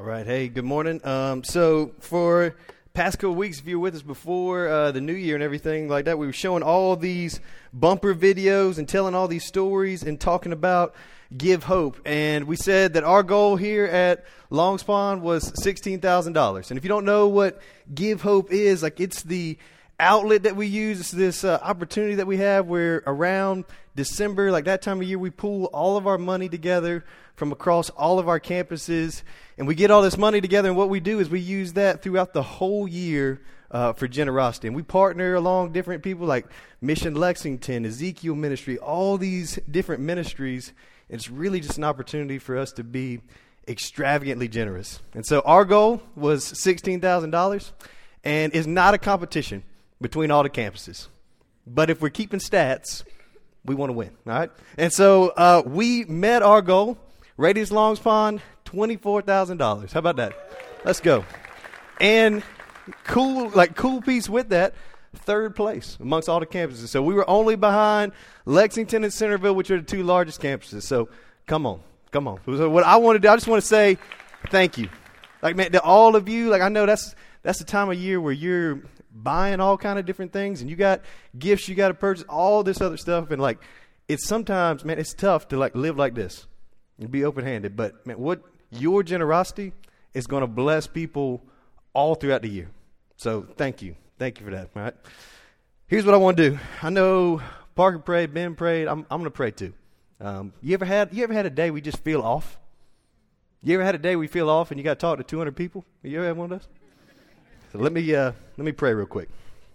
All right. Hey, good morning. So for past couple weeks, if you were with us before the new year and everything like that, we were showing all these bumper videos and telling all these stories and talking about Give Hope. And we said that our goal here at Longs Pond was $16,000. And if you don't know what Give Hope is, like it's the outlet that we use. It's this opportunity that we have where around December, like that time of year, we pool all of our money together from across all of our campuses, and we get all this money together, and what we do is we use that throughout the whole year for generosity. And we partner along different people like Mission Lexington, Ezekiel Ministry, all these different ministries. It's really just an opportunity for us to be extravagantly generous. And so our goal was $16,000, and it's not a competition between all the campuses. But if we're keeping stats, we want to win, all right? And so we met our goal. Radius Longs Pond, $24,000. How about that? Let's go. And cool piece with that, third place amongst all the campuses. So we were only behind Lexington and Centerville, which are the two largest campuses. So come on. So what I want to do, I just want to say thank you. Like, man, to all of you, like I know that's the time of year where you're buying all kind of different things, and you got gifts you got to purchase, all this other stuff, and like it's sometimes, man, it's tough to like live like this and be open-handed. But man, what your generosity is going to bless people all throughout the year. So thank you for that. All right. Here's what I want to do. I know Parker prayed, Ben prayed. I'm going to pray too. You ever had a day we just feel off? You ever had a day we feel off and you got to talk to 200 people? You ever had one of those? So let me pray real quick.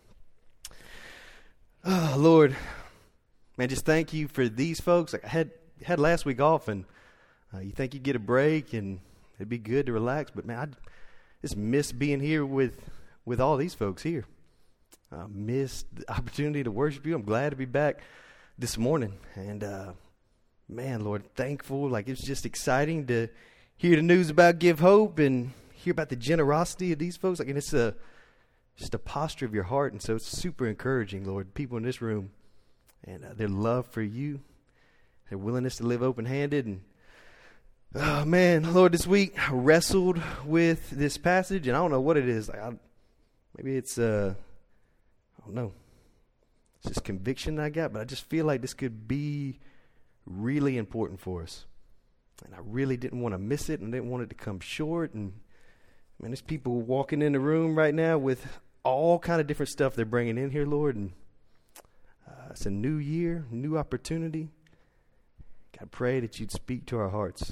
Oh, Lord, man, just thank you for these folks. Like I had last week off, and you think you'd get a break and it'd be good to relax, but man, I just miss being here with all these folks here. I missed the opportunity to worship you. I'm glad to be back this morning, and man, Lord, thankful. Like it's just exciting to hear the news about Give Hope and hear about the generosity of these folks. Like, and it's just a posture of your heart, and so it's super encouraging, Lord. People in this room and their love for you, their willingness to live open-handed, and oh man, Lord, this week I wrestled with this passage, and I don't know what it is. Like, maybe it's I don't know. It's just conviction I got, but I just feel like this could be really important for us, and I really didn't want to miss it, and I didn't want it to come short. And man, there's people walking in the room right now with all kind of different stuff they're bringing in here, Lord, and it's a new year, new opportunity. God, pray that you'd speak to our hearts.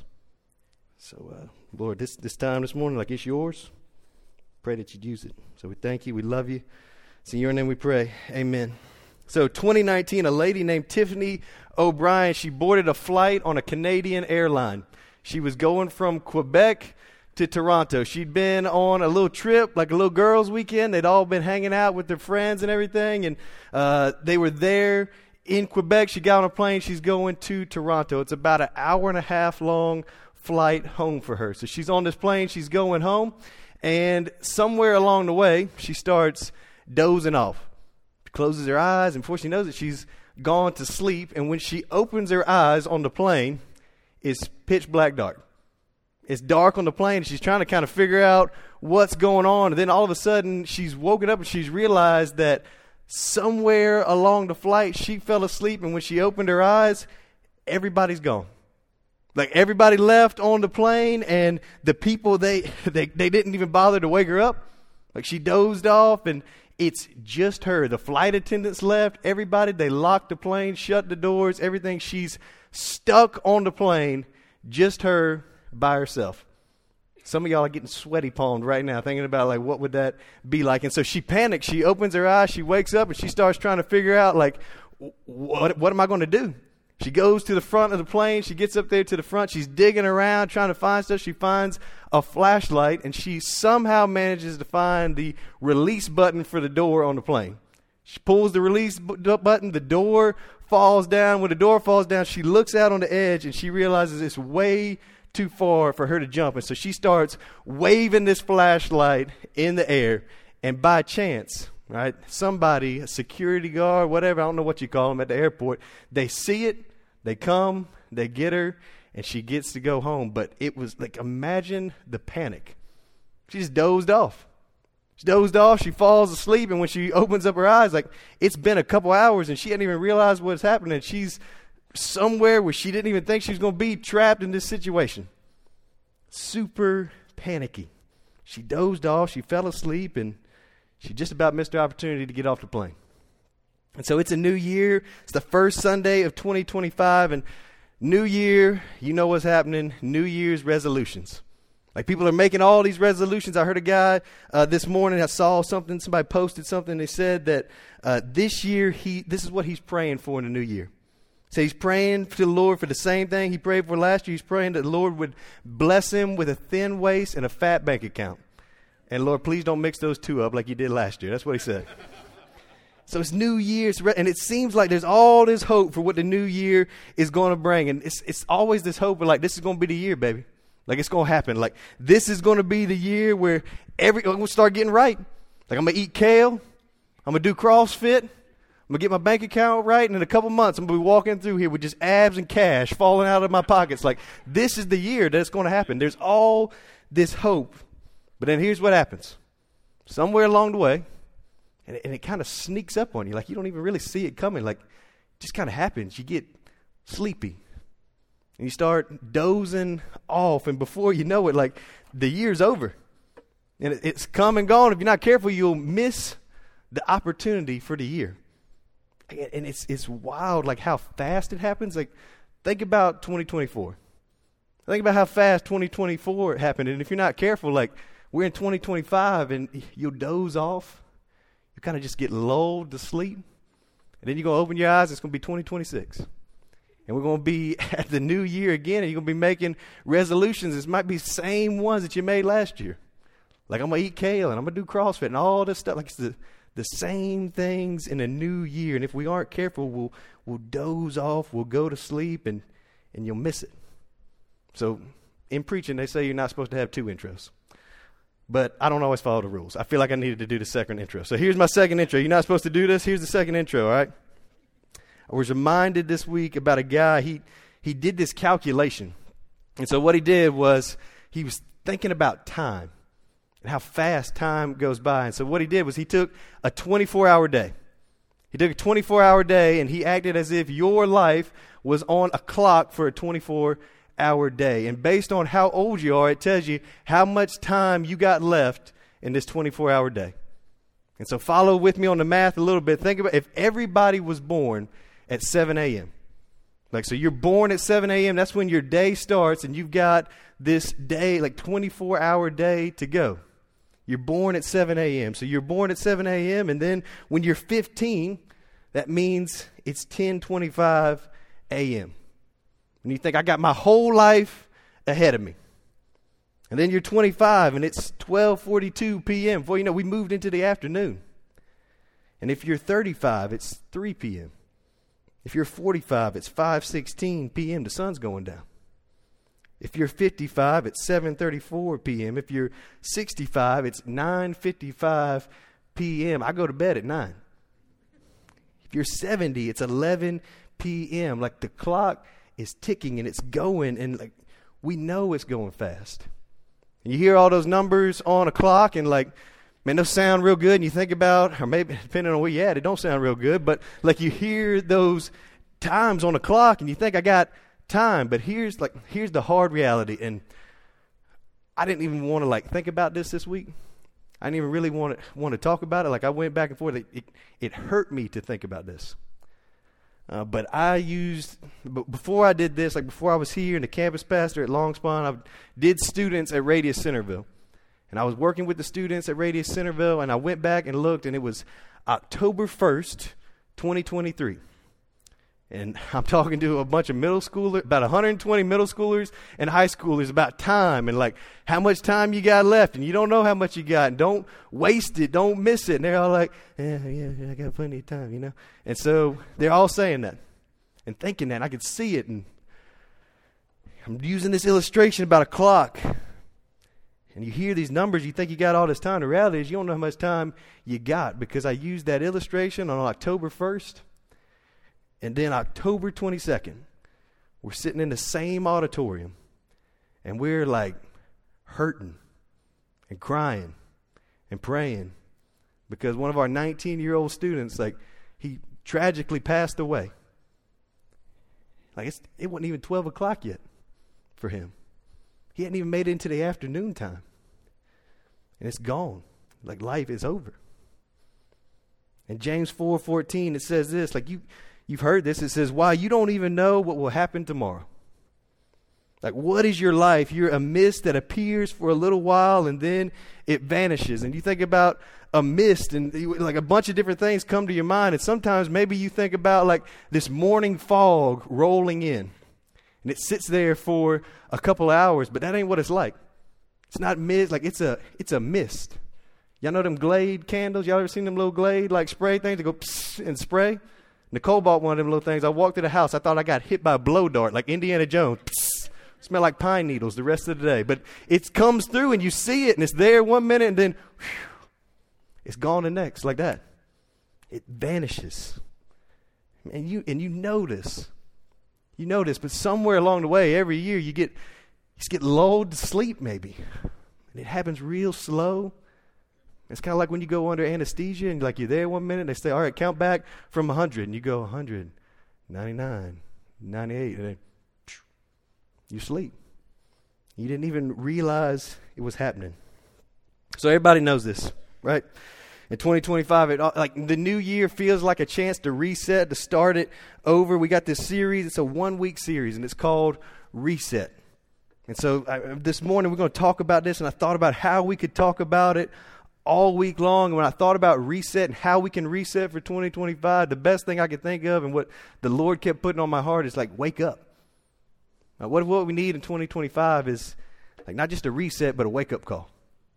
So, Lord, this time this morning, like it's yours, pray that you'd use it. So we thank you, we love you. It's in your name we pray, amen. So 2019, a lady named Tiffany O'Brien, she boarded a flight on a Canadian airline. She was going from Quebec to Toronto. She'd been on a little trip, like a little girls' weekend. They'd all been hanging out with their friends and everything, and they were there in Quebec. She got on a plane. She's going to Toronto. It's about an hour and a half long flight home for her. So she's on this plane. She's going home, and somewhere along the way, she starts dozing off. She closes her eyes, and before she knows it, she's gone to sleep. And when she opens her eyes on the plane, it's pitch black dark. It's dark on the plane, and she's trying to kind of figure out what's going on. And then all of a sudden, she's woken up, and she's realized that somewhere along the flight, she fell asleep, and when she opened her eyes, everybody's gone. Like everybody left on the plane, and the people, they didn't even bother to wake her up. Like she dozed off, and it's just her. The flight attendants left. Everybody, they locked the plane, shut the doors, everything. She's stuck on the plane, just her by herself. Some of y'all are getting sweaty palmed right now thinking about like what would that be like. And so she panics. She opens her eyes. She wakes up, and she starts trying to figure out like, what am I going to do? She goes to the front of the plane. She gets up there to the front. She's digging around, trying to find stuff. She finds a flashlight, and she somehow manages to find the release button for the door on the plane. She pulls the release button. The door falls down. When the door falls down, she looks out on the edge, and she realizes it's way too far for her to jump. And so she starts waving this flashlight in the air, and by chance, right, somebody, a security guard, whatever, I don't know what you call them at the airport, they see it, they come, they get her, and she gets to go home. But it was like, imagine the panic. She just dozed off. She falls asleep, and when she opens up her eyes, like, it's been a couple hours, and she hadn't even realized what's happening. She's somewhere where she didn't even think she was going to be, trapped in this situation. Super panicky. She dozed off, she fell asleep, and she just about missed her opportunity to get off the plane. And so it's a new year. It's the first Sunday of 2025, and new year, you know what's happening, New Year's resolutions. Like, people are making all these resolutions. I heard a guy this morning, I saw something, somebody posted something. They said that this year, this is what he's praying for in the new year. So he's praying to the Lord for the same thing he prayed for last year. He's praying that the Lord would bless him with a thin waist and a fat bank account. And Lord, please don't mix those two up like you did last year. That's what he said. So it's New Year's, and it seems like there's all this hope for what the new year is going to bring. And it's always this hope of, like, this is going to be the year, baby. Like, it's going to happen. Like, this is going to be the year where I'm going to start getting right. Like, I'm going to eat kale. I'm going to do CrossFit. I'm going to get my bank account right. And in a couple months, I'm going to be walking through here with just abs and cash falling out of my pockets. Like, this is the year that it's going to happen. There's all this hope. But then here's what happens. Somewhere along the way, and it kind of sneaks up on you. Like, you don't even really see it coming. Like, it just kind of happens. You get sleepy. And you start dozing off, and before you know it, like, the year's over. And it's come and gone. If you're not careful, you'll miss the opportunity for the year. And it's wild, like, how fast it happens. Like, think about 2024. Think about how fast 2024 happened. And if you're not careful, like, we're in 2025, and you'll doze off. You kind of just get lulled to sleep. And then you're going to open your eyes, it's going to be 2026. And we're going to be at the new year again, and you're going to be making resolutions. This might be the same ones that you made last year. Like, I'm going to eat kale, and I'm going to do CrossFit, and all this stuff. Like, it's the same things in a new year. And if we aren't careful, we'll doze off, we'll go to sleep, and you'll miss it. So in preaching, they say you're not supposed to have two intros. But I don't always follow the rules. I feel like I needed to do the second intro. So here's my second intro. You're not supposed to do this. Here's the second intro, all right? I was reminded this week about a guy. He did this calculation. And so what he did was he was thinking about time and how fast time goes by. And so what he did was he took a 24-hour day. He took a 24-hour day, and he acted as if your life was on a clock for a 24-hour day. And based on how old you are, it tells you how much time you got left in this 24-hour day. And so follow with me on the math a little bit. Think about if everybody was born at 7 a.m. Like, so you're born at 7 a.m. That's when your day starts, and you've got this day, like 24-hour day to go. You're born at 7 a.m. So you're born at 7 a.m. And then when you're 15, that means it's 10:25 a.m. And you think, I got my whole life ahead of me. And then you're 25, and it's 12:42 p.m. Before you know, we moved into the afternoon. And if you're 35, it's 3 p.m. If you're 45, it's 5:16 p.m. The sun's going down. If you're 55, it's 7:34 p.m. If you're 65, it's 9:55 p.m. I go to bed at 9. If you're 70, it's 11 p.m. Like, the clock is ticking, and it's going, and, like, we know it's going fast. And you hear all those numbers on a clock, and, like, man, those sound real good, and you think about, or maybe depending on where you're at, it don't sound real good, but, like, you hear those times on the clock, and you think, I got time. But here's the hard reality, and I didn't even want to, like, think about this week. I didn't even really want to talk about it. Like, I went back and forth. It hurt me to think about this. But before I did this, like, before I was here and the campus pastor at Longspon, I did students at Radius Centerville. And I was working with the students at Radius Centerville, and I went back and looked, and it was October 1st, 2023. And I'm talking to a bunch of middle schoolers, about 120 middle schoolers and high schoolers about time and, like, how much time you got left. And you don't know how much you got. And don't waste it. Don't miss it. And they're all like, yeah, I got plenty of time, you know. And so they're all saying that and thinking that. I could see it. And I'm using this illustration about a clock. And you hear these numbers, you think you got all this time. The reality is you don't know how much time you got, because I used that illustration on October 1st. And then October 22nd we're sitting in the same auditorium, and we're like hurting and crying and praying because one of our 19-year-old students, like, he tragically passed away. Like, it wasn't even 12 o'clock yet for him. He hadn't even made it into the afternoon time. And it's gone. Like, life is over. In James 4:14, it says this, like, you've heard this. It says, why, you don't even know what will happen tomorrow. Like, what is your life? You're a mist that appears for a little while and then it vanishes. And you think about a mist and like a bunch of different things come to your mind. And sometimes maybe you think about like this morning fog rolling in. And it sits there for a couple hours, but that ain't what it's like. It's not mist, like it's a mist. Y'all know them Glade candles? Y'all ever seen them little Glade like spray things that go psst and spray? Nicole bought one of them little things. I walked to the house. I thought I got hit by a blow dart like Indiana Jones. Psst. Smell like pine needles the rest of the day. But it comes through and you see it and it's there 1 minute and then whew, it's gone the next, like that. It vanishes. And you notice. You notice, but somewhere along the way, every year you get lulled to sleep maybe. And it happens real slow. It's kind of like when you go under anesthesia and like you're there 1 minute, they say, all right, count back from 100. And you go 100, 99, 98, and then you sleep. You didn't even realize it was happening. So everybody knows this, right? In 2025, like the new year feels like a chance to reset, to start it over. We got this series. It's a 1-week series, and it's called Reset. And so this morning we're going to talk about this, and I thought about how we could talk about it all week long. And when I thought about reset and how we can reset for 2025, the best thing I could think of and what the Lord kept putting on my heart is like, wake up. Now, what we need in 2025 is like not just a reset, but a wake-up call.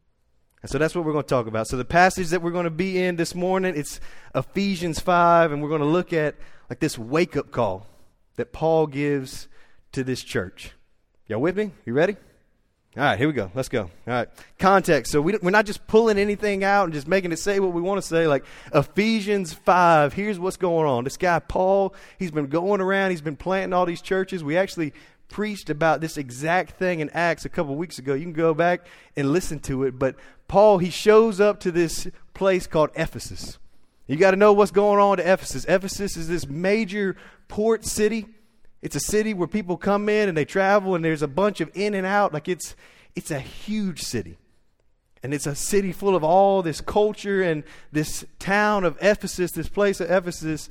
And so that's what we're going to talk about. So the passage that we're going to be in this morning, it's Ephesians 5, and we're going to look at like this wake-up call that Paul gives to this church. Y'all with me? You ready? All right, here we go. Let's go. All right. Context. So we're not just pulling anything out and just making it say what we want to say. Like Ephesians 5, here's what's going on. This guy, Paul, he's been going around. He's been planting all these churches. We actually preached about this exact thing in Acts a couple weeks ago. You can go back and listen to it. But Paul, he shows up to this place called Ephesus. You got to know what's going on at Ephesus. Ephesus is this major port city. It's a city where people come in and they travel, and there's a bunch of in and out. Like it's a huge city. And it's a city full of all this culture, and this town of Ephesus, this place of Ephesus,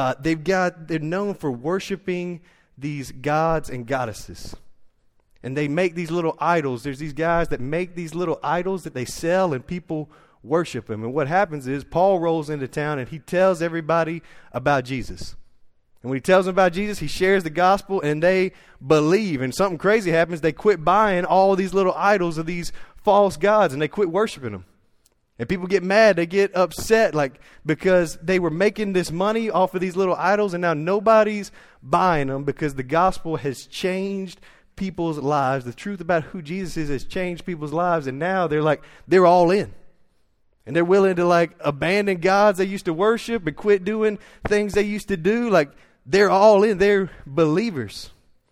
they're known for worshiping these gods and goddesses. And they make these little idols. There's these guys that make these little idols that they sell, and people worship them. And what happens is Paul rolls into town and he tells everybody about Jesus. And when he tells them about Jesus, he shares the gospel and they believe. And something crazy happens. They quit buying all these little idols of these false gods and they quit worshiping them. And people get mad. They get upset like because they were making this money off of these little idols and now nobody's buying them because the gospel has changed people's lives. The truth about who Jesus is has changed people's lives. And now they're all in. And they're willing to like abandon gods they used to worship and quit doing things they used to do. Like they're all in. They're believers.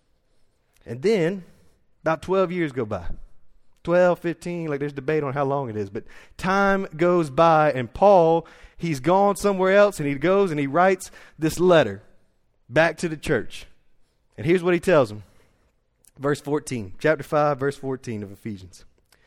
And then about 12 years go by. 12, 15, like there's debate on how long it is. But time goes by and Paul, he's gone somewhere else and he goes and he writes this letter back to the church. And here's what he tells them. Verse 14, chapter 5, verse 14 of Ephesians.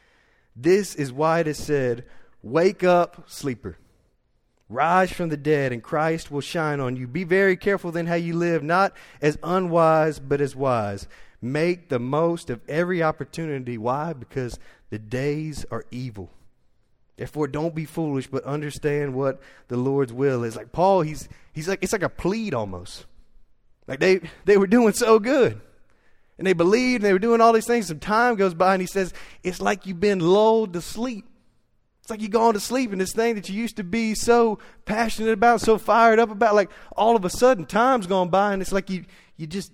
This is why it is said, wake up, sleeper. Rise from the dead, and Christ will shine on you. Be very careful then how you live, not as unwise, but as wise. Make the most of every opportunity. Why? Because the days are evil. Therefore, don't be foolish, but understand what the Lord's will is. Like Paul, he's like, it's like a plead almost. Like they were doing so good. And they believed, and they were doing all these things. Some time goes by, and he says, it's like you've been lulled to sleep. It's like you're going to sleep, and this thing that you used to be so passionate about, so fired up about, like all of a sudden time's gone by, and it's like you just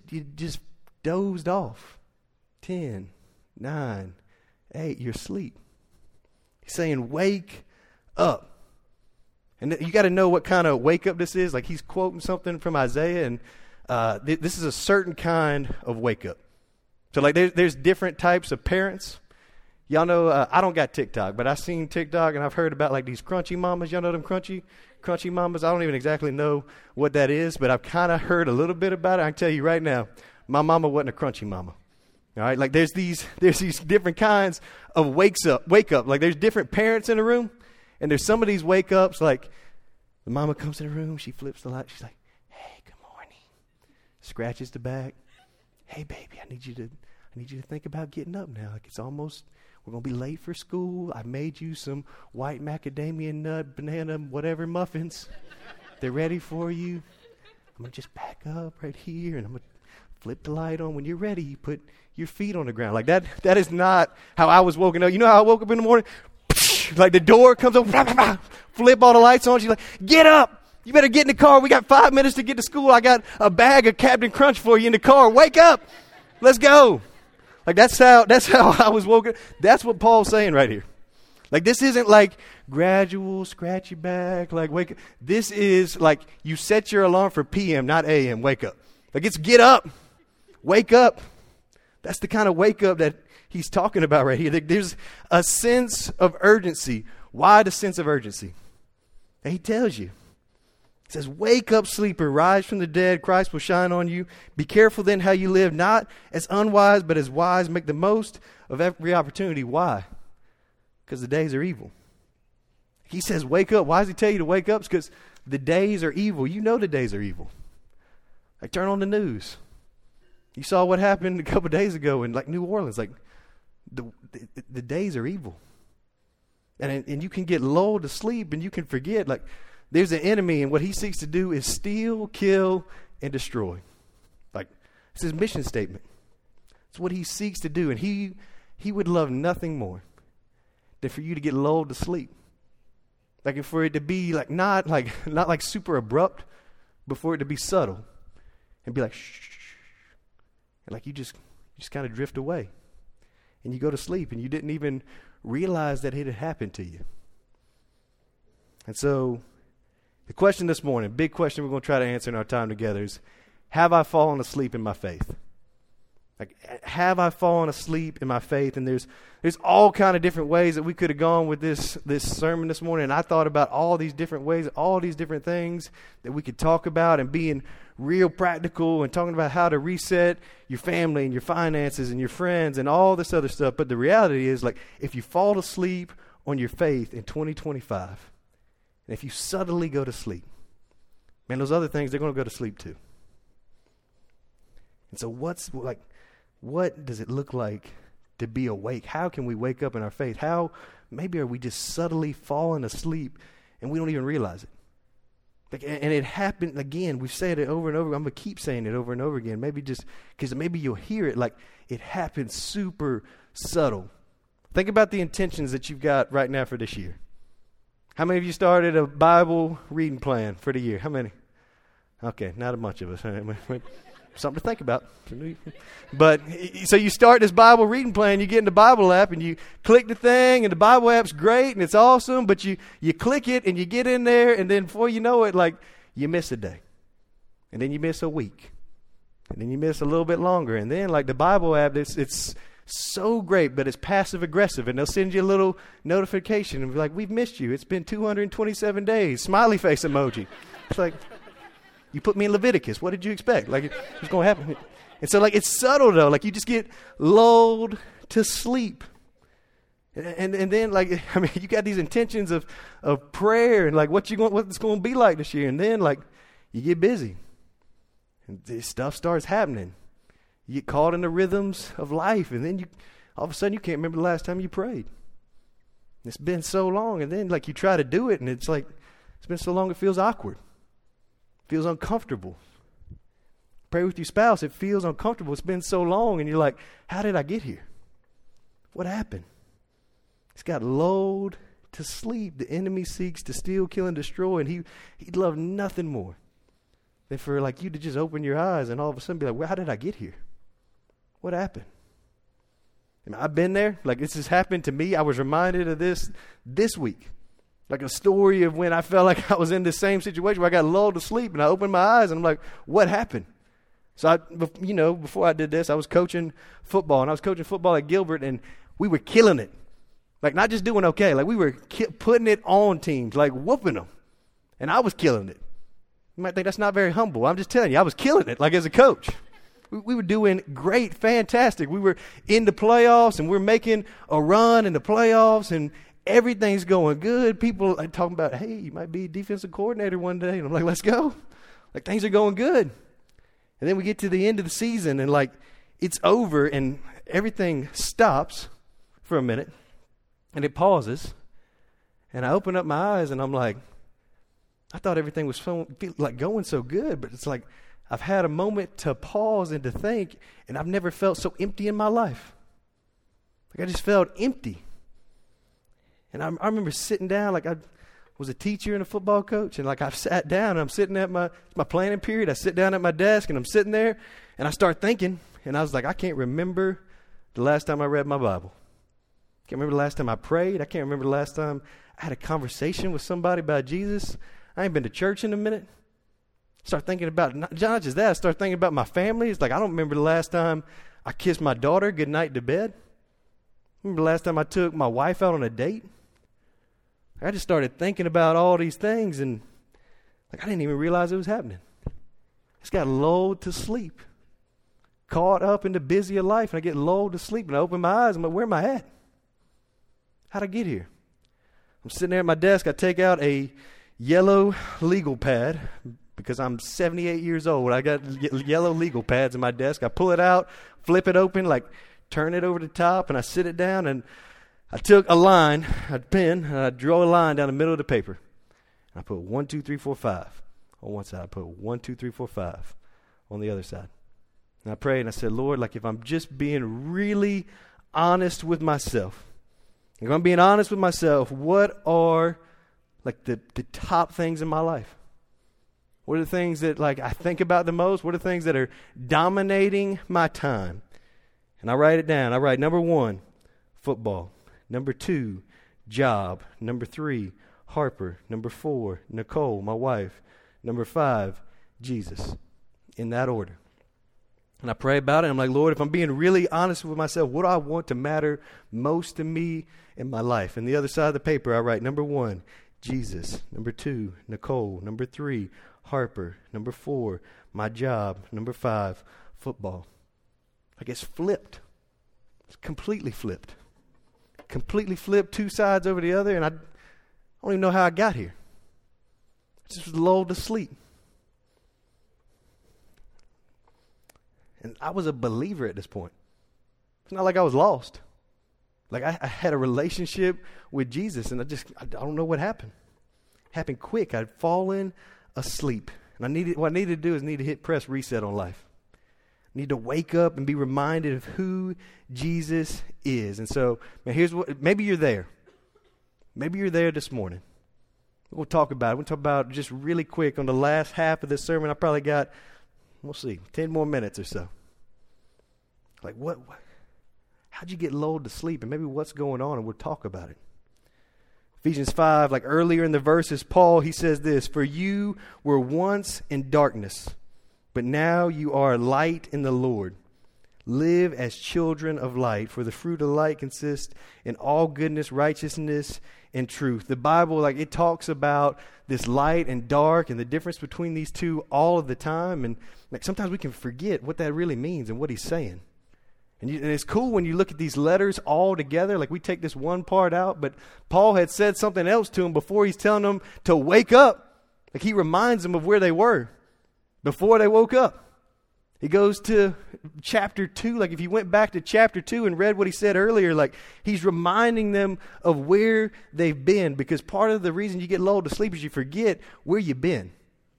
dozed off. 10, 9, 8, you're asleep. He's saying, wake up. And you got to know what kind of wake up this is. Like he's quoting something from Isaiah, and this is a certain kind of wake up. So like there's different types of parents. Y'all know, I don't got TikTok, but I've seen TikTok and I've heard about like these crunchy mamas. Y'all know them crunchy mamas? I don't even exactly know what that is, but I've kind of heard a little bit about it. I can tell you right now, my mama wasn't a crunchy mama. All right, like there's these different kinds of wake up. Like there's different parents in the room, and there's some of these wake ups. Like the mama comes in the room, she flips the light, she's like, "Hey, good morning." Scratches the back. "Hey, baby, I need you to think about getting up now. Like it's almost, we're gonna be late for school. I made you some white macadamia nut, banana, whatever muffins. They're ready for you. I'm gonna just back up right here, and I'm gonna flip the light on. When you're ready, you put your feet on the ground." Like that is not how I was woken up. You know how I woke up in the morning? Like the door comes up, flip all the lights on. She's like, "Get up. You better get in the car. We got 5 minutes to get to school. I got a bag of Captain Crunch for you in the car. Wake up. Let's go." Like that's how I was woken. That's what Paul's saying right here. Like this isn't like gradual, scratch your back, like wake up. This is like you set your alarm for PM, not AM. Wake up. Like it's get up. Wake up. That's the kind of wake up that he's talking about right here. There's a sense of urgency. Why the sense of urgency? And he tells you. He says, "Wake up, sleeper, rise from the dead. Christ will shine on you. Be careful then how you live, not as unwise, but as wise. Make the most of every opportunity." Why? Because the days are evil. He says, wake up. Why does he tell you to wake up? It's because the days are evil. You know the days are evil. Like turn on the news. You saw what happened a couple of days ago in like New Orleans. Like the days are evil. And you can get lulled to sleep and you can forget like there's an enemy and what he seeks to do is steal, kill, and destroy. Like it's his mission statement. It's what he seeks to do. And he would love nothing more than for you to get lulled to sleep. Like for it to be like not like super abrupt, but for it to be subtle and be like shh. And like you just kind of drift away. And you go to sleep and you didn't even realize that it had happened to you. And so the question this morning, big question we're going to try to answer in our time together is, have I fallen asleep in my faith? Like, have I fallen asleep in my faith? And there's all kind of different ways that we could have gone with this sermon this morning. And I thought about all these different ways, all these different things that we could talk about and being real practical and talking about how to reset your family and your finances and your friends and all this other stuff. But the reality is, like, if you fall asleep on your faith in 2025, and if you subtly go to sleep, man, those other things, they're going to go to sleep too. And so what does it look like to be awake? How can we wake up in our faith? How maybe are we just subtly falling asleep and we don't even realize it? Like, and it happened again. We've said it over and over. I'm going to keep saying it over and over again. Maybe just because maybe you'll hear it like it happens super subtle. Think about the intentions that you've got right now for this year. How many of you started a Bible reading plan for the year? How many? Okay, not a bunch of us. Something to think about. But so you start this Bible reading plan, you get in the Bible app and you click the thing and the Bible app's great and it's awesome, but you click it and you get in there and then before you know it, like you miss a day. And then you miss a week. And then you miss a little bit longer. And then like the Bible app, it's so great, but it's passive aggressive and they'll send you a little notification and be like, "We've missed you. It's been 227 days. Smiley face emoji." It's like, you put me in Leviticus. What did you expect? Like, it's going to happen. And so, like, it's subtle, though. Like, you just get lulled to sleep. And then, like, I mean, you got these intentions of prayer and, like, what it's going to be like this year. And then, like, you get busy. And this stuff starts happening. You get caught in the rhythms of life. And then, all of a sudden, you can't remember the last time you prayed. It's been so long. And then, like, you try to do it, and it's like, it's been so long it feels awkward. Feels uncomfortable. Pray with your spouse. It feels uncomfortable. It's been so long. And you're like, how did I get here? What happened? It's got lulled to sleep. The enemy seeks to steal, kill, and destroy. And he'd love nothing more than for like you to just open your eyes and all of a sudden be like, well, how did I get here? What happened? And I've been there. Like this has happened to me. I was reminded of this week. Like a story of when I felt like I was in the same situation where I got lulled to sleep and I opened my eyes and I'm like, what happened? So, before I did this, I was coaching football, and I was coaching football at Gilbert, and we were killing it. Like, not just doing okay. Like, we were putting it on teams, like whooping them. And I was killing it. You might think that's not very humble. I'm just telling you, I was killing it, like as a coach. We were doing great, fantastic. We were in the playoffs, and we're making a run in the playoffs, and everything's going good. People are talking about, hey, you might be defensive coordinator one day. And I'm like, let's go. Like, things are going good. And then we get to the end of the season, and like, it's over, and everything stops for a minute, and it pauses. And I open up my eyes, and I'm like, I thought everything was going so good, but it's like, I've had a moment to pause and to think, and I've never felt so empty in my life. Like, I just felt empty. And I remember sitting down, like I was a teacher and a football coach, and like I've sat down, and I'm sitting at my planning period. I sit down at my desk, and I'm sitting there, and I start thinking, and I was like, I can't remember the last time I read my Bible. I can't remember the last time I prayed. I can't remember the last time I had a conversation with somebody about Jesus. I ain't been to church in a minute. Start thinking about, not just that, I start thinking about my family. It's like, I don't remember the last time I kissed my daughter goodnight to bed. Remember the last time I took my wife out on a date? I just started thinking about all these things, and like, I didn't even realize it was happening. I just got lulled to sleep. Caught up in the busy of life, and I get lulled to sleep, and I open my eyes, and I'm like, where am I at? How'd I get here? I'm sitting there at my desk. I take out a yellow legal pad, because I'm 78 years old. I got yellow legal pads in my desk. I pull it out, flip it open, like turn it over the top, and I sit it down, and I took a line, a pen, and I draw a line down the middle of the paper. I put 1, 2, 3, 4, 5 on one side. I put 1, 2, 3, 4, 5 on the other side. And I prayed, and I said, Lord, like, if I'm just being really honest with myself, if I'm being honest with myself, what are like the top things in my life? What are the things that like I think about the most? What are the things that are dominating my time? And I write it down. I write number 1, football. Number 2, job. Number 3, Harper. Number 4, Nicole, my wife. Number 5, Jesus. In that order. And I pray about it. I'm like, Lord, if I'm being really honest with myself, what do I want to matter most to me in my life? And the other side of the paper, I write number 1, Jesus. Number 2, Nicole. Number 3, Harper. Number 4, my job. Number 5, football. Like, it's flipped. It's completely flipped. Completely flipped, 2 sides over the other, and I don't even know how I got here. I just was lulled to sleep. And I was a believer at this point. It's not like I was lost. Like, I had a relationship with Jesus, and I don't know what happened. It happened quick. I'd fallen asleep. And what I needed to do is to hit press reset on life. I need to wake up and be reminded of who Jesus is. And so, man, here's what, maybe you're there. Maybe you're there this morning. We'll talk about it. We'll talk about just really quick on the last half of this sermon. I probably got, we'll see, 10 more minutes or so. Like, how'd you get lulled to sleep? And maybe what's going on, and we'll talk about it. Ephesians 5, like earlier in the verses, Paul, he says this, "For you were once in darkness, but now you are light in the Lord. Live as children of light, for the fruit of light consists in all goodness, righteousness, and truth." The Bible, like, it talks about this light and dark and the difference between these two all of the time. And like, sometimes we can forget what that really means and what he's saying. And it's cool when you look at these letters all together. Like, we take this one part out, but Paul had said something else to them before he's telling them to wake up. Like, he reminds them of where they were before they woke up. He goes to chapter 2. Like, if you went back to chapter 2 and read what he said earlier, like, he's reminding them of where they've been. Because part of the reason you get lulled to sleep is you forget where you've been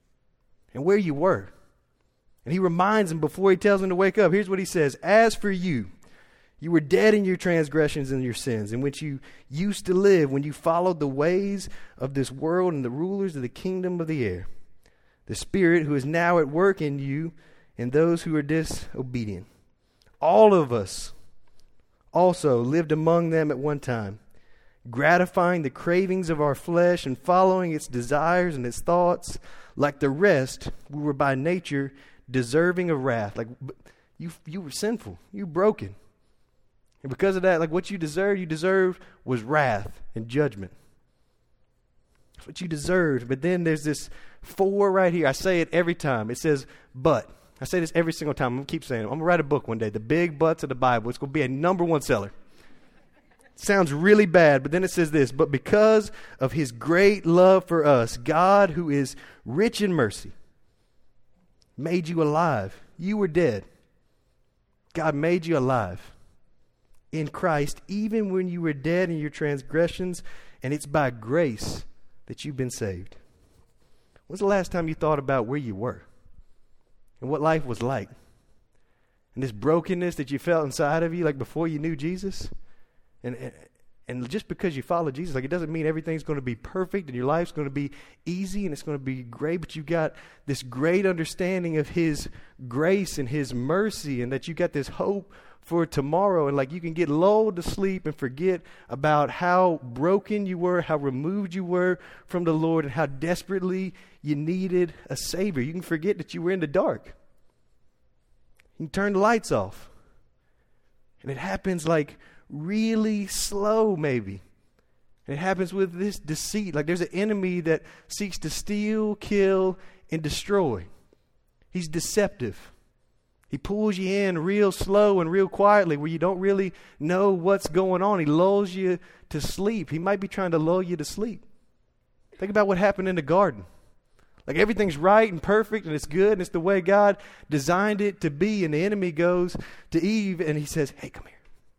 and where you were. And he reminds them before he tells them to wake up. Here's what he says. "As for you, you were dead in your transgressions and your sins, in which you used to live when you followed the ways of this world and the rulers of the kingdom of the air, the spirit who is now at work in you and those who are disobedient. All of us also lived among them at one time, gratifying the cravings of our flesh and following its desires and its thoughts. Like the rest, we were by nature deserving of wrath. Like, you were sinful. You were broken. And because of that, like, what you deserved was wrath and judgment. That's what you deserved. But then there's this 4 right here. I say it every time. It says, but. I say this every single time. I'm going to keep saying it. I'm going to write a book one day, The Big Buts of the Bible. It's going to be a #1 seller. Sounds really bad, but then it says this, but because of his great love for us, God, who is rich in mercy, made you alive. You were dead. God made you alive in Christ, even when you were dead in your transgressions, and it's by grace that you've been saved. When's the last time you thought about where you were and what life was like? And this brokenness that you felt inside of you, like before you knew Jesus? And just because you follow Jesus, like, it doesn't mean everything's going to be perfect and your life's going to be easy and it's going to be great, but you got this great understanding of his grace and his mercy, and that you got this hope for tomorrow, and like you can get lulled to sleep and forget about how broken you were, how removed you were from the Lord, and how desperately you needed a Savior. You can forget that you were in the dark. You can turn the lights off. And it happens like really slow, maybe. And it happens with this deceit. Like, there's an enemy that seeks to steal, kill, and destroy. He's deceptive. He pulls you in real slow and real quietly where you don't really know what's going on. He lulls you to sleep. He might be trying to lull you to sleep. Think about what happened in the garden. Like, everything's right and perfect and it's good and it's the way God designed it to be. And the enemy goes to Eve and he says, hey, come here.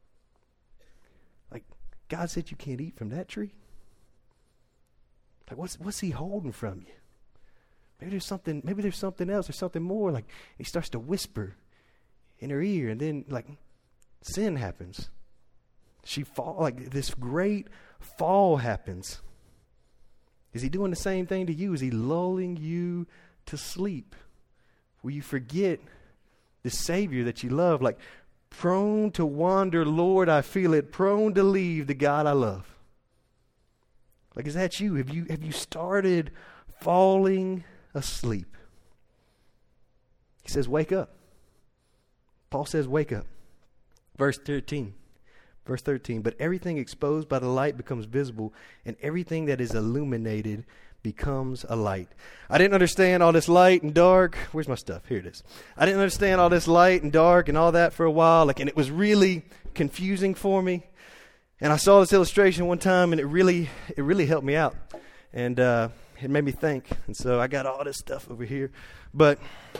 Like, God said you can't eat from that tree. Like, what's he holding from you? Maybe there's something else, there's something more. Like, he starts to whisper in her ear, and then like sin happens. She fall, like this great fall happens. Is he doing the same thing to you? Is he lulling you to sleep where you forget the Savior that you love? Like, prone to wander, Lord, I feel it, prone to leave the God I love. Like, is that you? Have you started falling asleep? He says, wake up. Paul says, wake up. Verse 13. But everything exposed by the light becomes visible, and everything that is illuminated becomes a light. I didn't understand all this light and dark. Where's my stuff? Here it is. I didn't understand all this light and dark and all that for a while, and it was really confusing for me. And I saw this illustration one time, and it really helped me out. And it made me think. And so I got all this stuff over here. But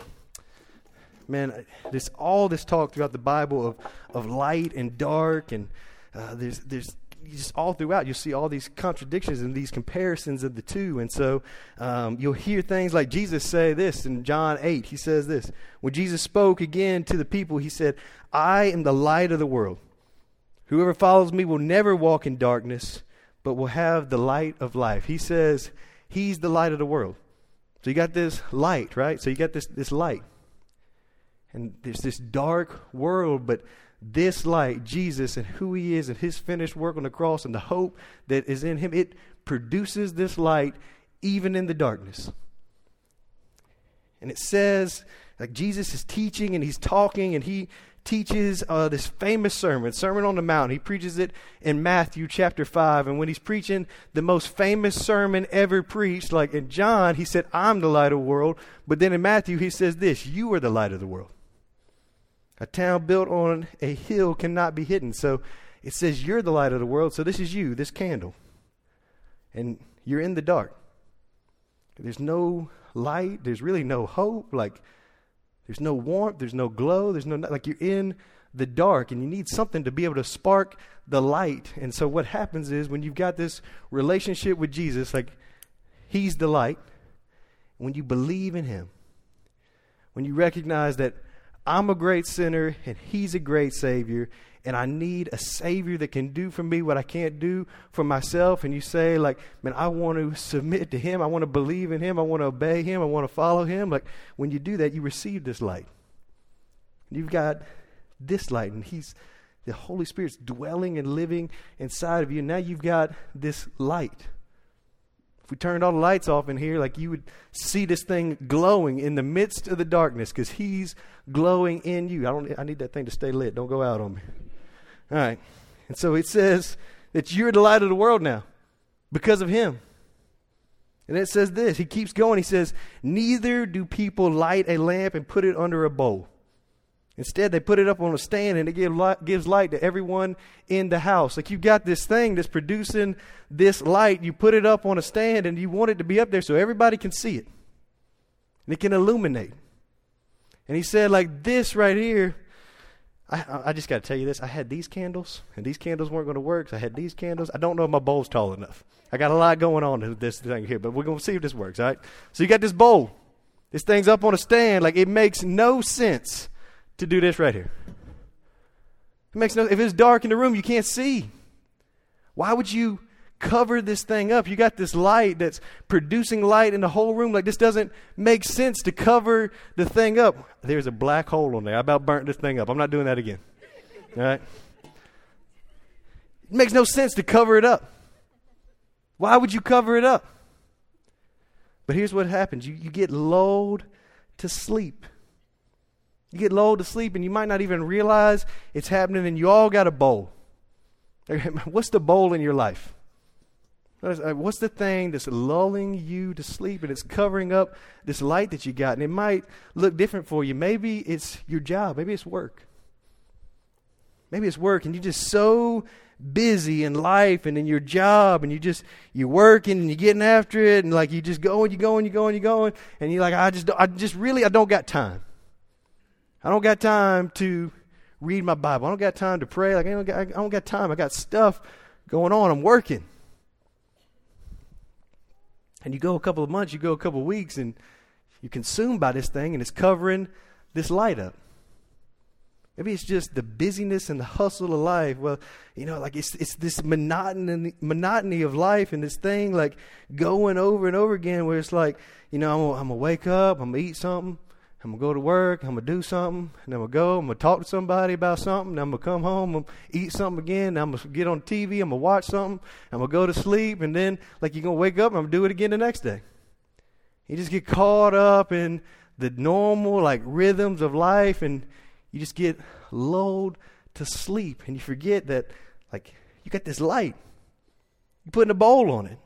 man, all this talk throughout the Bible of light and dark, and there's just all throughout you'll see all these contradictions and these comparisons of the two. And so you'll hear things like Jesus say this in John 8. He says this. When Jesus spoke again to the people, he said, I am the light of the world. Whoever follows me will never walk in darkness, but will have the light of life. He says he's the light of the world. So you got this light, right? So you got this light. And there's this dark world, but this light, Jesus and who he is and his finished work on the cross and the hope that is in him, it produces this light even in the darkness. And it says, like, Jesus is teaching and he's talking, and he teaches this famous Sermon on the Mount. He preaches it in Matthew chapter 5. And when he's preaching the most famous sermon ever preached, like in John, he said, I'm the light of the world. But then in Matthew, he says this, you are the light of the world. A town built on a hill cannot be hidden. So it says you're the light of the world. So this is you, this candle. And you're in the dark. There's no light. There's really no hope. Like, there's no warmth. There's no glow. There's no, like, you're in the dark, and you need something to be able to spark the light. And so what happens is when you've got this relationship with Jesus, like, he's the light. When you believe in him, when you recognize that I'm a great sinner and he's a great Savior, and I need a Savior that can do for me what I can't do for myself, and you say, like, man, I want to submit to him, I want to believe in him, I want to obey him, I want to follow him. Like, when you do that, you receive this light. You've got this light, and the Holy Spirit's dwelling and living inside of you. Now you've got this light. If we turned all the lights off in here, like you would see this thing glowing in the midst of the darkness because he's glowing in you. I need that thing to stay lit. Don't go out on me. All right. And so it says that you're the light of the world now because of him. And it says this. He keeps going. He says, neither do people light a lamp and put it under a bowl. Instead, they put it up on a stand and it gives light to everyone in the house. Like you've got this thing that's producing this light. You put it up on a stand and you want it to be up there so everybody can see it. And it can illuminate. And he said like this right here. I just got to tell you this. I had these candles and these candles weren't going to work. So I had these candles. I don't know if my bowl's tall enough. I got a lot going on in this thing here, but we're going to see if this works, all right? So you got this bowl. This thing's up on a stand. Like it makes no sense to do this right here. It makes no. If it's dark in the room, you can't see. Why would you cover this thing up? You got this light that's producing light in the whole room. Like this doesn't make sense to cover the thing up. There's a black hole on there. I about burnt this thing up. I'm not doing that again. All right. It makes no sense to cover it up. Why would you cover it up? But here's what happens. You get lulled to sleep. You get lulled to sleep and you might not even realize it's happening and you all got a bowl. What's the bowl in your life? What's the thing that's lulling you to sleep and it's covering up this light that you got? And it might look different for you. Maybe it's your job. Maybe it's work. Maybe it's work and you're just so busy in life and in your job and you're working and you're getting after it and like you just going and you're like, I don't got time. I don't got time to read my Bible. I don't got time to pray. Like I don't got time. I got stuff going on. I'm working. And you go a couple of months, you go a couple of weeks, and you're consumed by this thing, and it's covering this light up. Maybe it's just the busyness and the hustle of life. Well, like it's this monotony of life and this thing like going over and over again where it's like, I'm going to wake up, I'm going to eat something, I'm going to go to work, I'm going to do something, and then I'm going to talk to somebody about something, then I'm going to come home, I'm going to eat something again, then I'm going to get on TV, I'm going to watch something, I'm going to go to sleep, and then like you're going to wake up and I'm going to do it again the next day. You just get caught up in the normal like rhythms of life and you just get lulled to sleep and you forget that like you got this light. You're putting a bowl on it.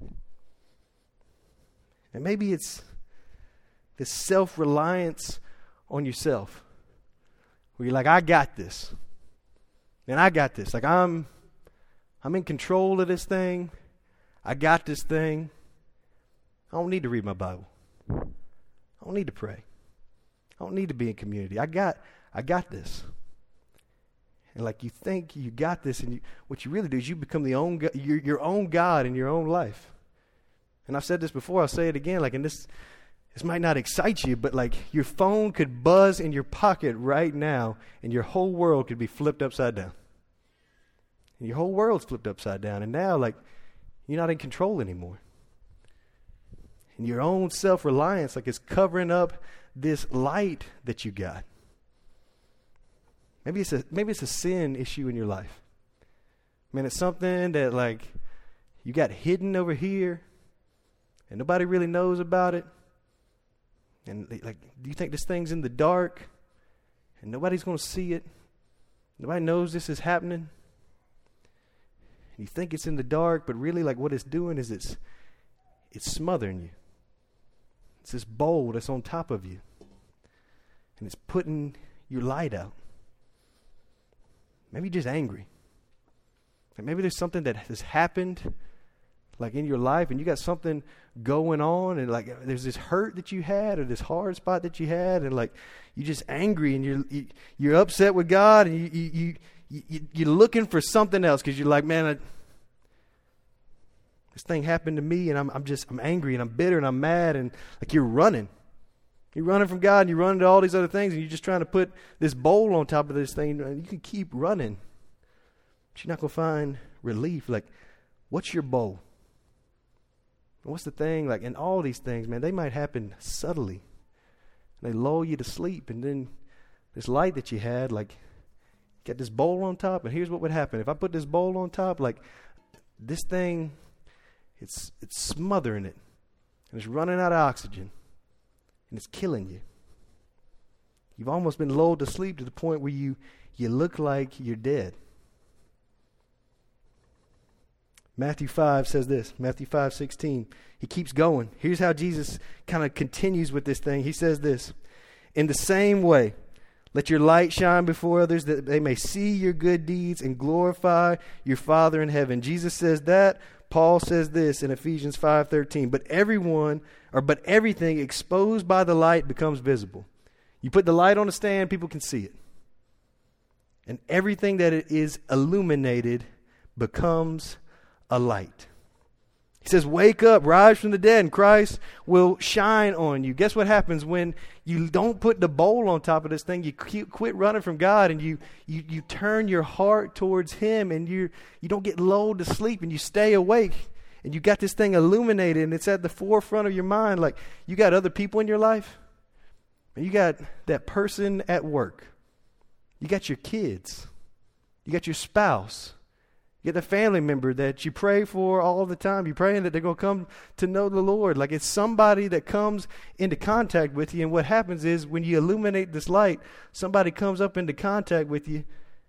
And maybe it's this self-reliance on yourself. Where you're like, I got this. And I got this. Like I'm in control of this thing. I got this thing. I don't need to read my Bible. I don't need to pray. I don't need to be in community. I got this. And like you think you got this, and what you really do is you become your own God in your own life. And I've said this before, I'll say it again, like, and this might not excite you, but like your phone could buzz in your pocket right now, and your whole world could be flipped upside down. And your whole world's flipped upside down, and now like you're not in control anymore. And your own self-reliance like is covering up this light that you got. Maybe it's a sin issue in your life. Man, it's something that like you got hidden over here and nobody really knows about it. And like, do you think this thing's in the dark and nobody's going to see it? Nobody knows this is happening. And you think it's in the dark, but really like what it's doing is it's smothering you. It's this bowl that's on top of you. And it's putting your light out. Maybe you're just angry. And maybe there's something that has happened like in your life and you got something going on and like there's this hurt that you had or this hard spot that you had and like you're just angry and you're upset with God and you're looking for something else because you're like, man, this thing happened to me and I'm angry and I'm bitter and I'm mad and like you're running. You're running from God and you're running to all these other things and you're just trying to put this bowl on top of this thing. You can keep running, but you're not going to find relief. Like, what's your bowl? And what's the thing? Like, and all these things, man, they might happen subtly. They lull you to sleep and then this light that you had, like, get this bowl on top and here's what would happen. If I put this bowl on top, like, this thing It's smothering it. And it's running out of oxygen. And it's killing you. You've almost been lulled to sleep to the point where you look like you're dead. Matthew 5 says this, Matthew 5:16. He keeps going. Here's how Jesus kind of continues with this thing. He says this, in the same way, let your light shine before others that they may see your good deeds and glorify your Father in heaven. Jesus says that. Paul says this in Ephesians 5:13. But everything exposed by the light becomes visible. You put the light on a stand, people can see it. And everything that it is illuminated becomes a light. He says, wake up, rise from the dead, and Christ will shine on you. Guess what happens when you don't put the bowl on top of this thing? You quit running from God, and you turn your heart towards Him, and you don't get lulled to sleep, and you stay awake, and you got this thing illuminated, and it's at the forefront of your mind. Like, you got other people in your life, and you got that person at work. You got your kids. You got your spouse. You get the family member that you pray for all the time. You're praying that they're going to come to know the Lord. Like, it's somebody that comes into contact with you. And what happens is when you illuminate this light, somebody comes up into contact with you.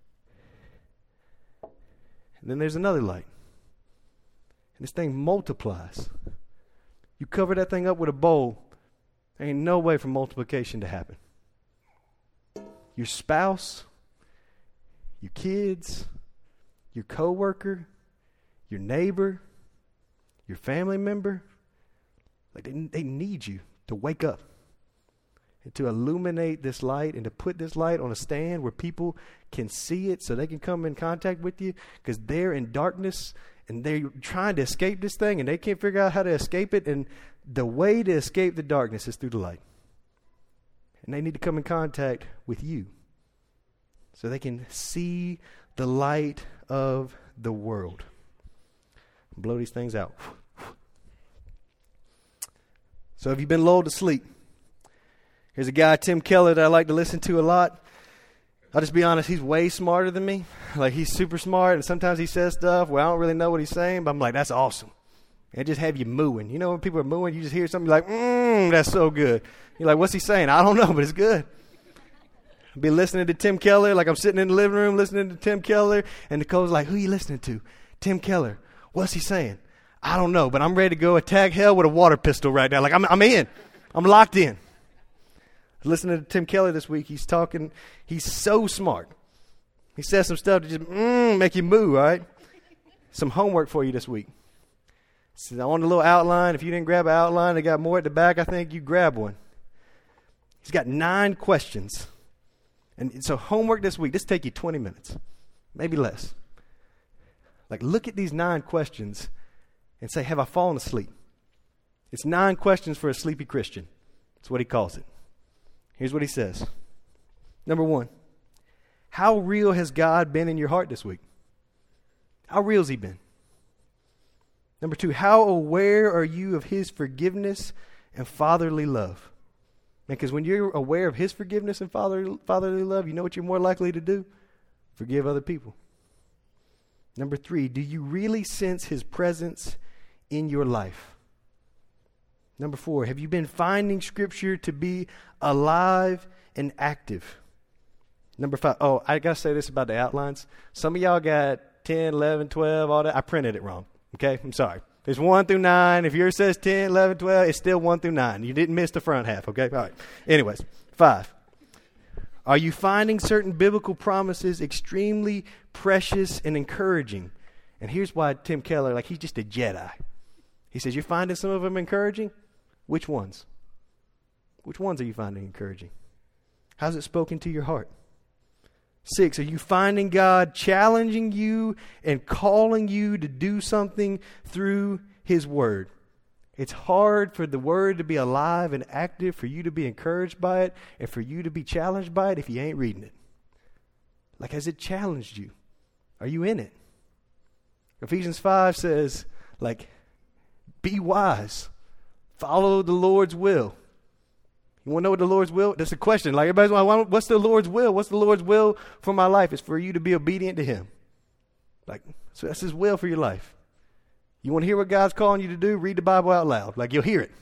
And then there's another light. And this thing multiplies. You cover that thing up with a bowl. There ain't no way for multiplication to happen. Your spouse, your kids, your coworker, your neighbor, your family member, like they need you to wake up and to illuminate this light and to put this light on a stand where people can see it so they can come in contact with you, because they're in darkness and they're trying to escape this thing and they can't figure out how to escape it. And the way to escape the darkness is through the light. And they need to come in contact with you so they can see the light of the world. Blow these things out. So have you been lulled to sleep? Here's a guy, Tim Keller, that I like to listen to a lot. I'll just be honest, he's way smarter than me. Like, he's super smart, and sometimes he says stuff where I don't really know what he's saying, but I'm like, that's awesome. And it just have you mooing. You know when people are mooing, you just hear something, you're like, that's so good. You're like, what's he saying? I don't know, but it's good. I'll be listening to Tim Keller, like I'm sitting in the living room listening to Tim Keller, and Nicole's like, who are you listening to? Tim Keller. What's he saying? I don't know, but I'm ready to go attack hell with a water pistol right now. Like, I'm in. I'm locked in. Listening to Tim Keller this week, he's talking, he's so smart. He says some stuff to just make you move, all right? Some homework for you this week. So on the little outline, if you didn't grab an outline, they got more at the back, I think you grab one. He's got 9 questions. And so homework this week, this will take you 20 minutes, maybe less. Like, look at these 9 questions and say, have I fallen asleep? It's 9 questions for a sleepy Christian. That's what he calls it. Here's what he says. Number 1, how real has God been in your heart this week? How real has He been? Number 2, how aware are you of His forgiveness and fatherly love? Because when you're aware of His forgiveness and fatherly love, you know what you're more likely to do? Forgive other people. Number 3, do you really sense His presence in your life? Number 4, have you been finding Scripture to be alive and active? Number 5, I got to say this about the outlines. Some of y'all got 10, 11, 12, all that. I printed it wrong, okay? I'm sorry. There's 1 through 9. If yours says 10, 11, 12, it's still 1 through 9. You didn't miss the front half, okay? All right. Anyways, 5, are you finding certain biblical promises extremely precious and encouraging? And here's why Tim Keller, he's just a Jedi. He says, you're finding some of them encouraging? Which ones? Which ones are you finding encouraging? How's it spoken to your heart? 6, are you finding God challenging you and calling you to do something through His Word? It's hard for the Word to be alive and active, for you to be encouraged by it, and for you to be challenged by it if you ain't reading it. Has it challenged you? Are you in it? Ephesians 5 says, be wise. Follow the Lord's will. You want to know what the Lord's will? That's a question. Everybody's like, what's the Lord's will? What's the Lord's will for my life? It's for you to be obedient to Him. So that's His will for your life. You want to hear what God's calling you to do? Read the Bible out loud. Like, you'll hear it.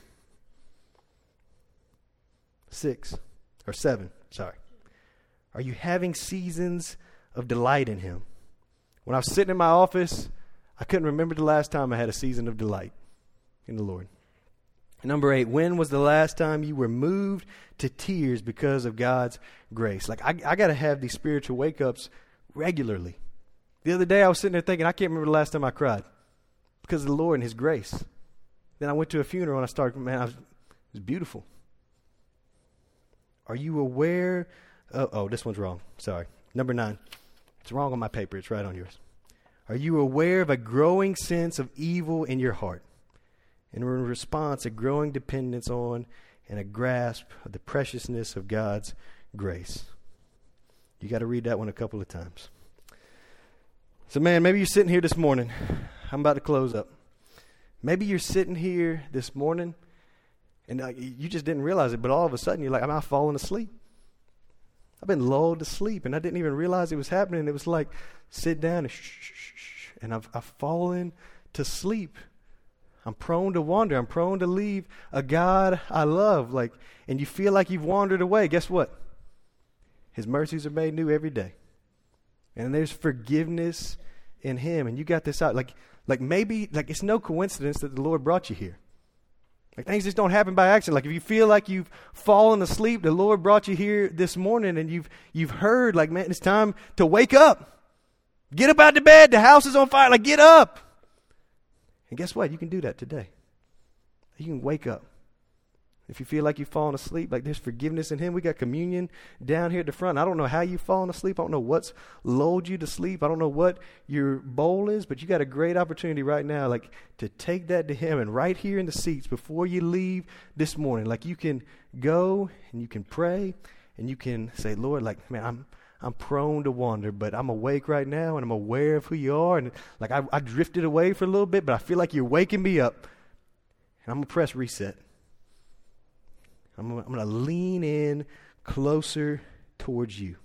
6 or 7, sorry. Are you having seasons of delight in him? When I was sitting in my office, I couldn't remember the last time I had a season of delight in the Lord. Number 8, when was the last time you were moved to tears because of God's grace? Like, I got to have these spiritual wake-ups regularly. The other day I was sitting there thinking, I can't remember the last time I cried because of the Lord and his grace. Then I went to a funeral and I started, it was beautiful. Are you aware oh, this one's wrong. Sorry. Number 9. It's wrong on my paper. It's right on yours. Are you aware of a growing sense of evil in your heart? And in response, a growing dependence on and a grasp of the preciousness of God's grace. You got to read that one a couple of times. So, man, maybe you're sitting here this morning. I'm about to close up. Maybe you're sitting here this morning and you just didn't realize it, but all of a sudden you're like, I'm not falling asleep. I've been lulled to sleep, and I didn't even realize it was happening. It was like, sit down and shh, and I've fallen to sleep. I'm prone to wander. I'm prone to leave a God I love. And you feel like you've wandered away. Guess what? His mercies are made new every day. And there's forgiveness in him. And you got this out. Maybe it's no coincidence that the Lord brought you here. Things just don't happen by accident. If you feel like you've fallen asleep, the Lord brought you here this morning and you've heard, man, it's time to wake up. Get up out of bed. The house is on fire. Get up. And guess what? You can do that today. You can wake up. If you feel like you've fallen asleep, there's forgiveness in him. We got communion down here at the front. I don't know how you've fallen asleep. I don't know what's lulled you to sleep. I don't know what your bowl is, but you got a great opportunity right now, to take that to him. And right here in the seats before you leave this morning, you can go and you can pray and you can say, Lord, man, I'm prone to wander, but I'm awake right now and I'm aware of who you are. And I drifted away for a little bit, but I feel like you're waking me up. And I'm going to press reset. I'm going to lean in closer towards you.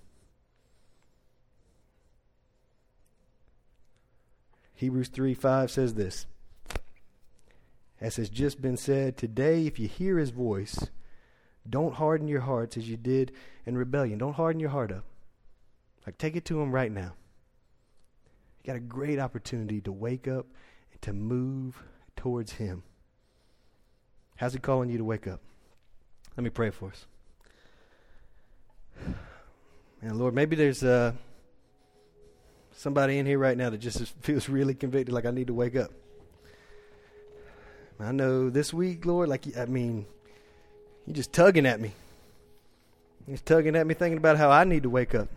Hebrews 3:5 says this. As has just been said, today if you hear his voice, don't harden your hearts as you did in rebellion. Don't harden your heart up. Take it to him right now. You got a great opportunity to wake up and to move towards him. How's he calling you to wake up? Let me pray for us. And Lord, maybe there's somebody in here right now that just feels really convicted, I need to wake up. I know this week, Lord, you're just tugging at me. You're just tugging at me thinking about how I need to wake up.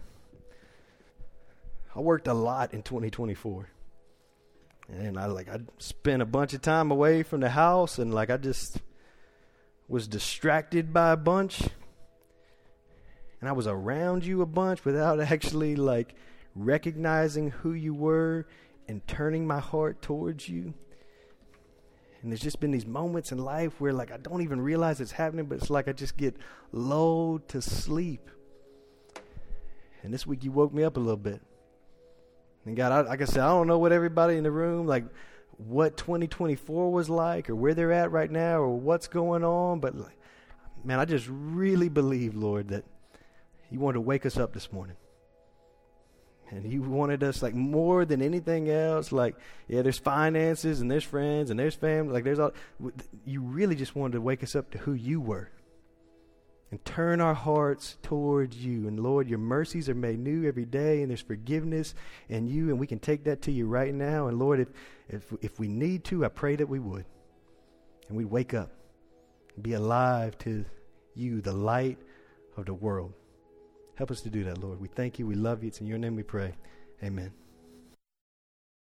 I worked a lot in 2024. And I spent a bunch of time away from the house and I just was distracted by a bunch. And I was around you a bunch without actually recognizing who you were and turning my heart towards you. And there's just been these moments in life where I don't even realize it's happening, but it's I just get lulled to sleep. And this week you woke me up a little bit. And God, like I said, I don't know what everybody in the room, what 2024 was like or where they're at right now or what's going on. But, man, I just really believe, Lord, that you wanted to wake us up this morning. And you wanted us, more than anything else, there's finances and there's friends and there's family. There's all. You really just wanted to wake us up to who you were. And turn our hearts towards you. And Lord, your mercies are made new every day, and there's forgiveness in you, and we can take that to you right now. And Lord, if we need to, I pray that we would. And we'd wake up and be alive to you, the light of the world. Help us to do that, Lord. We thank you. We love you. It's in your name we pray. Amen.